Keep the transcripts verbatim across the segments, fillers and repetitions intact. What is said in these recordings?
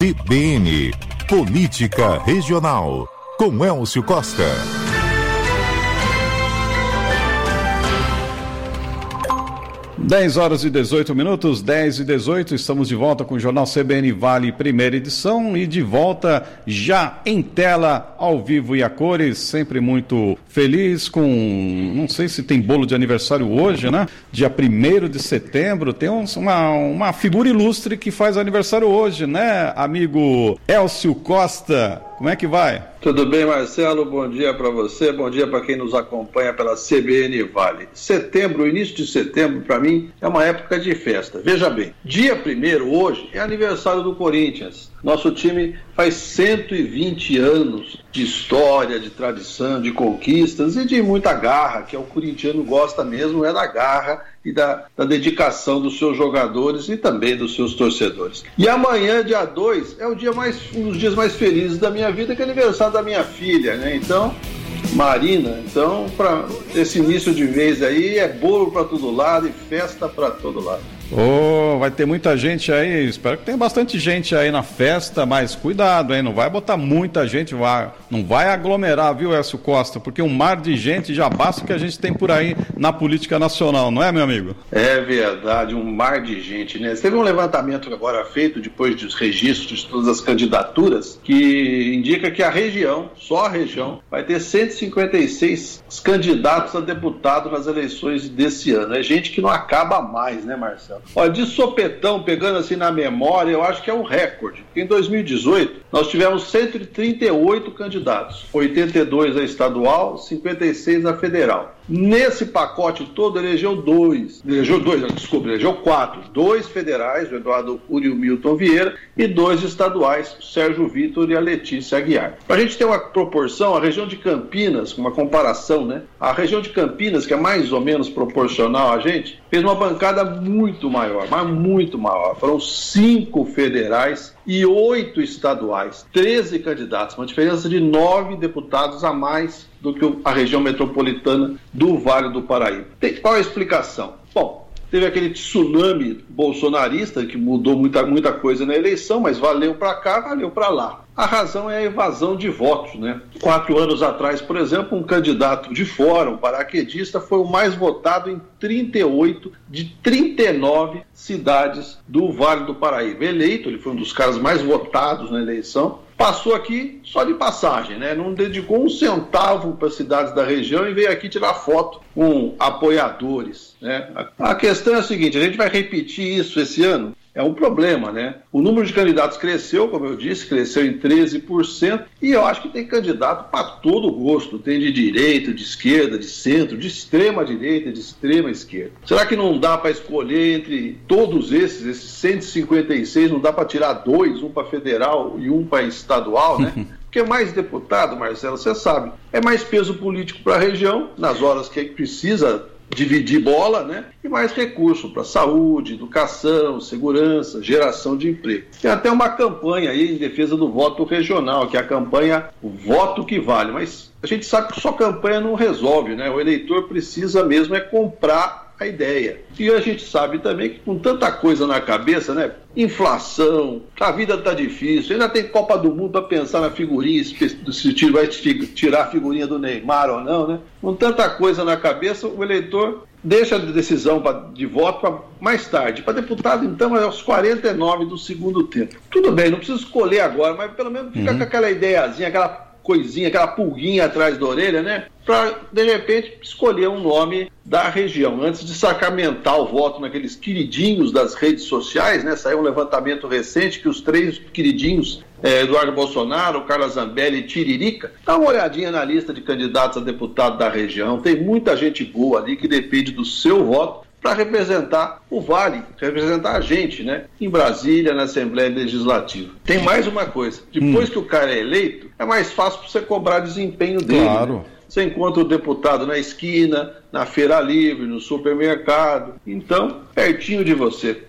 C B N, Política Regional, com Elcio Costa. dez horas e dezoito minutos, dez e dezoito, estamos de volta com o Jornal C B N Vale, primeira edição, e de volta já em tela, ao vivo e a cores, sempre muito feliz com, não sei se tem bolo de aniversário hoje, né? Dia primeiro de setembro, tem uns, uma, uma figura ilustre que faz aniversário hoje, né, amigo Elcio Costa? Como é que vai? Tudo bem, Marcelo? Bom dia para você, bom dia para quem nos acompanha pela C B N Vale. Setembro, o início de setembro, para mim, é uma época de festa. Veja bem, dia primeiro, hoje, é aniversário do Corinthians. Nosso time faz cento e vinte anos de história, de tradição, de conquistas e de muita garra, que é o corintiano gosta mesmo, é da garra e da, da dedicação dos seus jogadores e também dos seus torcedores. E amanhã, dia dois, é o dia mais, um dos dias mais felizes da minha vida, que é aniversário da minha filha, né? Então, Marina, então, para esse início de mês aí, é bolo para todo lado e festa para todo lado. Oh, vai ter muita gente aí, espero que tenha bastante gente aí na festa, mas cuidado, hein, não vai botar muita gente, vai, não vai aglomerar, viu, Elcio Costa, porque um mar de gente já basta o que a gente tem por aí na política nacional, não é, meu amigo? É verdade, um mar de gente, né? Teve um levantamento agora feito, depois dos registros de todas as candidaturas, que indica que a região, só a região, vai ter cento e cinquenta e seis candidatos a deputado nas eleições desse ano. É gente que não acaba mais, né, Marcelo? Olha, de sopetão, pegando assim na memória, eu acho que é um recorde. Em dois mil e dezoito, nós tivemos cento e trinta e oito candidatos, oitenta e dois a estadual, cinquenta e seis a federal. Nesse pacote todo, elegeu dois, elegeu dois, desculpa, elegeu quatro, dois federais, o Eduardo Uri Milton Vieira, e dois estaduais, o Sérgio Vitor e a Letícia Aguiar. Para a gente ter uma proporção, a região de Campinas, uma comparação, né? A região de Campinas, que é mais ou menos proporcional a gente, fez uma bancada muito maior, mas muito maior. Foram cinco federais e oito estaduais, treze candidatos, uma diferença de nove deputados a mais do que a região metropolitana do Vale do Paraíba. Tem, qual a explicação? Bom, teve aquele tsunami bolsonarista que mudou muita, muita coisa na eleição, mas valeu para cá, valeu para lá. A razão é a evasão de votos, né? Quatro anos atrás, por exemplo, um candidato de fora, um paraquedista, foi o mais votado em trinta e oito de trinta e nove cidades do Vale do Paraíba. Eleito, ele foi um dos caras mais votados na eleição. Passou aqui só de passagem, né? Não dedicou um centavo para as cidades da região e veio aqui tirar foto com apoiadores, né? A questão é a seguinte, a gente vai repetir isso esse ano? É um problema, né? O número de candidatos cresceu, como eu disse, cresceu em treze por cento, e eu acho que tem candidato para todo gosto. Tem de direita, de esquerda, de centro, de extrema direita, de extrema esquerda. Será que não dá para escolher entre todos esses, esses cento e cinquenta e seis, não dá para tirar dois, um para federal e um para estadual, né? Porque mais deputado, Marcelo, você sabe, é mais peso político para a região, nas horas que precisa dividir bola, né? E mais recurso para saúde, educação, segurança, geração de emprego. Tem até uma campanha aí em defesa do voto regional, que é a campanha O Voto que Vale, mas a gente sabe que só campanha não resolve, né? O eleitor precisa mesmo é comprar a ideia. E a gente sabe também que com tanta coisa na cabeça, né? Inflação, a vida tá difícil, ainda tem Copa do Mundo para pensar na figurinha, se vai tirar a figurinha do Neymar ou não, né? Com tanta coisa na cabeça, o eleitor deixa a decisão pra, de voto para mais tarde. Para deputado, então, é aos quarenta e nove do segundo tempo. Tudo bem, não precisa escolher agora, mas pelo menos fica uhum. com aquela ideiazinha, aquela coisinha, aquela pulguinha atrás da orelha, né? Para, de repente, escolher um nome da região. Antes de sacramentar o voto naqueles queridinhos das redes sociais, né? Saiu um levantamento recente que os três queridinhos, é, Eduardo Bolsonaro, Carla Zambelli e Tiririca, dá uma olhadinha na lista de candidatos a deputado da região. Tem muita gente boa ali que depende do seu voto para representar o Vale, representar a gente, né? Em Brasília, na Assembleia Legislativa. Tem mais uma coisa, depois hum. que o cara é eleito, é mais fácil para você cobrar desempenho dele. Claro. Né? Você encontra o deputado na esquina, na feira livre, no supermercado, então, pertinho de você.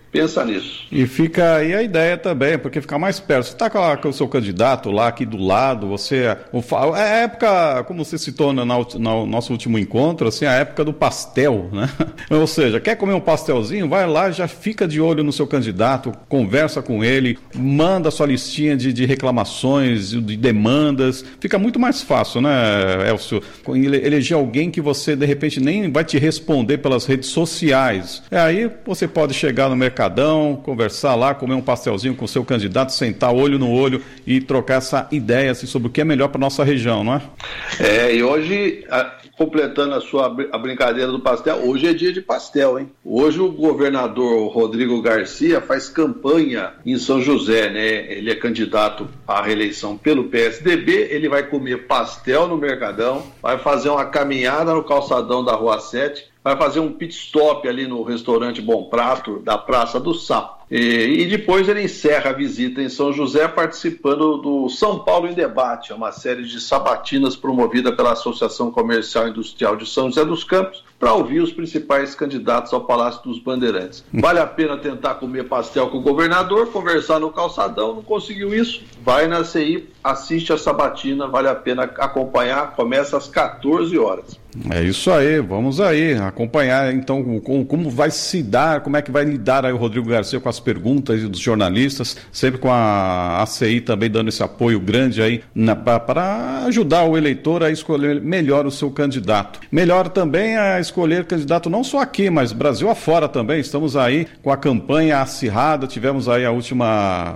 pensa nisso. E fica aí a ideia também, porque fica mais perto. Você está com, com o seu candidato lá aqui do lado, você... É a época, como você citou no, no nosso último encontro, assim, a época do pastel, né? Ou seja, quer comer um pastelzinho? Vai lá, já fica de olho no seu candidato, conversa com ele, manda a sua listinha de, de reclamações, de demandas. Fica muito mais fácil, né, Elcio? Eleger alguém que você, de repente, nem vai te responder pelas redes sociais. É, aí você pode chegar no mercado, conversar lá, comer um pastelzinho com o seu candidato, sentar olho no olho e trocar essa ideia assim, sobre o que é melhor para nossa região, não é? É, e hoje, a, completando a sua a brincadeira do pastel, hoje é dia de pastel, hein? Hoje o governador Rodrigo Garcia faz campanha em São José, né? Ele é candidato à reeleição pelo P S D B, ele vai comer pastel no Mercadão, vai fazer uma caminhada no calçadão da Rua sete, vai fazer um pit stop ali no restaurante Bom Prato, da Praça do Sapo. E, e depois ele encerra a visita em São José participando do São Paulo em Debate, uma série de sabatinas promovida pela Associação Comercial e Industrial de São José dos Campos, para ouvir os principais candidatos ao Palácio dos Bandeirantes. Vale a pena tentar comer pastel com o governador, conversar no calçadão, não conseguiu isso? Vai na C I, assiste a sabatina, vale a pena acompanhar, começa às quatorze horas. É isso aí, vamos aí acompanhar então como, como vai se dar, como é que vai lidar aí o Rodrigo Garcia com as perguntas dos jornalistas, sempre com a, a C I também dando esse apoio grande aí para ajudar o eleitor a escolher melhor o seu candidato. Melhor também a escolher candidato não só aqui, mas Brasil afora também. Estamos aí com a campanha acirrada, tivemos aí a última,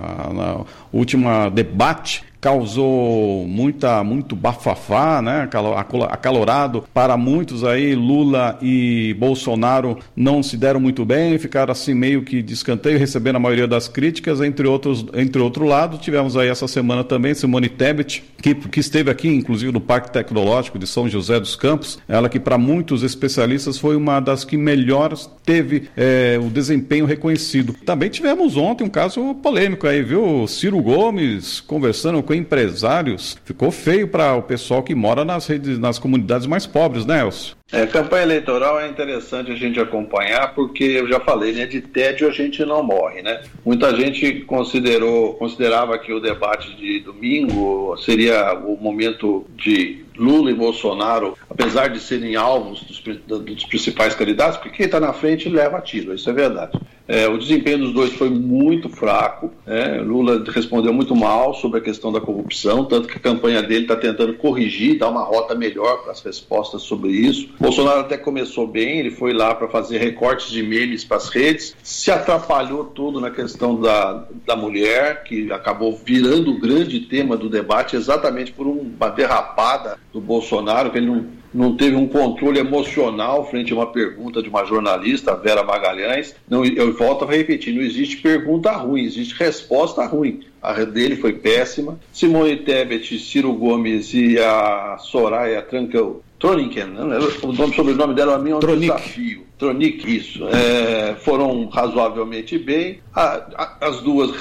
a última debate, causou muita, muito bafafá, né? Acalorado para muitos aí. Lula e Bolsonaro não se deram muito bem, ficaram assim meio que de escanteio, recebendo a maioria das críticas, entre outros, entre outro lado, tivemos aí essa semana também Simone Tebet, que, que esteve aqui, inclusive, no Parque Tecnológico de São José dos Campos, ela que para muitos especialistas foi uma das que melhor teve é, o desempenho reconhecido. Também tivemos ontem um caso polêmico aí, viu? Ciro Gomes conversando com empresários, ficou feio para o pessoal que mora nas redes, nas comunidades mais pobres, né, Elcio? É, campanha eleitoral é interessante a gente acompanhar, porque eu já falei, né, de tédio a gente não morre, né? Muita gente considerou, considerava que o debate de domingo seria o momento de Lula e Bolsonaro, apesar de serem alvos dos, dos principais candidatos, porque quem está na frente leva tiro, isso é verdade. É, o desempenho dos dois foi muito fraco, né? Lula respondeu muito mal sobre a questão da corrupção, tanto que a campanha dele está tentando corrigir, dar uma rota melhor para as respostas sobre isso. Bolsonaro até começou bem, ele foi lá para fazer recortes de memes para as redes, se atrapalhou tudo na questão da, da mulher, que acabou virando o grande tema do debate, exatamente por uma derrapada do Bolsonaro, que ele não, não teve um controle emocional frente a uma pergunta de uma jornalista, a Vera Magalhães. Não, eu volto a repetir, não existe pergunta ruim, existe resposta ruim. A dele foi péssima. Simone Tebet, Ciro Gomes e a Soraya Trankel Troniken, né? O nome, sobrenome dela, a mim é um Tronic. desafio. Tronic, isso. É, foram razoavelmente bem. A, a, as duas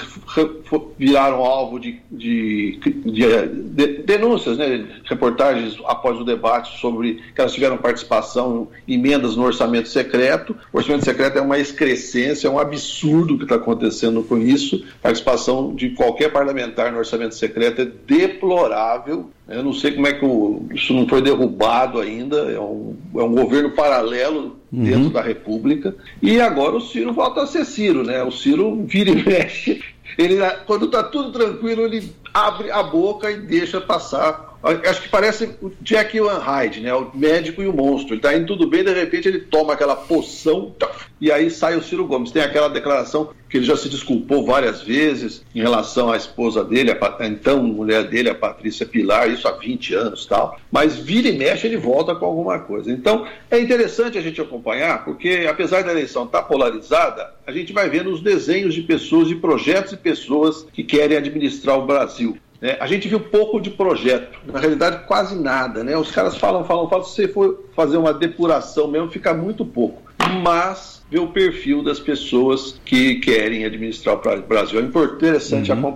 viraram alvo de, de, de, de denúncias, né? Reportagens após o debate sobre que elas tiveram participação em emendas no orçamento secreto. O orçamento secreto é uma excrescência, é um absurdo o que está acontecendo com isso. A participação de qualquer parlamentar no orçamento secreto é deplorável. Eu não sei como é que o, isso não foi derrubado ainda, é um, é um governo paralelo dentro uhum. da República. E agora o Ciro volta a ser Ciro, né? O Ciro vira e mexe. Ele, quando está tudo tranquilo, ele abre a boca e deixa passar. Acho que parece o Jekyll and Hyde, né? O médico e o monstro. Ele está indo tudo bem, de repente ele toma aquela poção e aí sai o Ciro Gomes. Tem aquela declaração que ele já se desculpou várias vezes em relação à esposa dele, a então mulher dele, a Patrícia Pilar, isso há vinte anos e tal. Mas vira e mexe, ele volta com alguma coisa. Então, é interessante a gente acompanhar, porque apesar da eleição estar polarizada, a gente vai vendo os desenhos de pessoas, de projetos de pessoas que querem administrar o Brasil. É, a gente viu pouco de projeto, na realidade quase nada, né? Os caras falam, falam, falam, se você for fazer uma depuração mesmo, fica muito pouco. Mas ver o perfil das pessoas que querem administrar o Brasil é interessante uhum. acompanhar.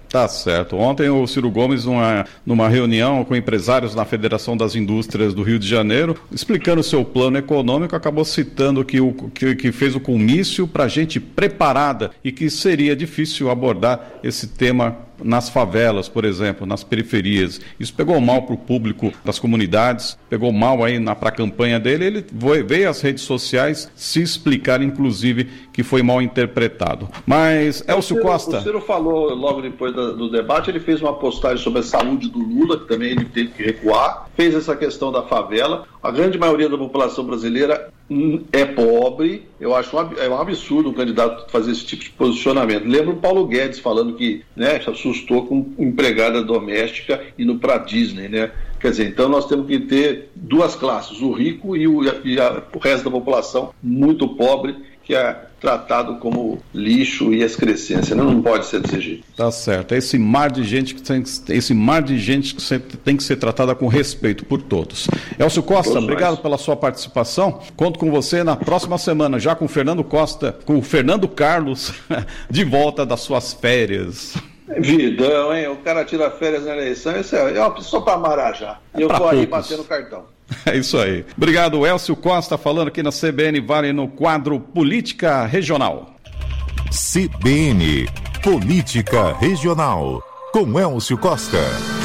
Tá certo. Ontem o Ciro Gomes, numa, numa reunião com empresários na Federação das Indústrias do Rio de Janeiro, explicando o seu plano econômico, acabou citando que, o, que, que fez o comício para gente preparada e que seria difícil abordar esse tema nas favelas, por exemplo, nas periferias. Isso pegou mal para o público das comunidades, pegou mal aí para a campanha dele. Ele foi, veio às redes sociais se explicar, inclusive, que foi mal interpretado. Mas, Elcio Ciro, Costa... O Ciro falou logo depois da, do debate, ele fez uma postagem sobre a saúde do Lula, que também ele teve que recuar, fez essa questão da favela. A grande maioria da população brasileira é pobre. Eu acho um, é um absurdo um candidato fazer esse tipo de posicionamento. Lembro o Paulo Guedes falando que, né, se assustou com empregada doméstica indo para a Disney, né? Quer dizer, então nós temos que ter duas classes, o rico e o, e a, o resto da população muito pobre, que é tratado como lixo e excrescência. Não, não pode ser desse jeito. Tá certo. Esse mar de gente que tem, esse mar de gente que tem que ser tratada com respeito por todos. Elcio Costa, todos obrigado nós. Pela sua participação. Conto com você na próxima semana, já com o Fernando Costa, com o Fernando Carlos, de volta das suas férias. Vidão, hein? O cara tira férias na eleição, isso é, é só para Marajá. E eu vou aí batendo cartão. É isso aí. Obrigado, Elcio Costa, falando aqui na C B N Vale no quadro Política Regional. C B N Política Regional, com Elcio Costa.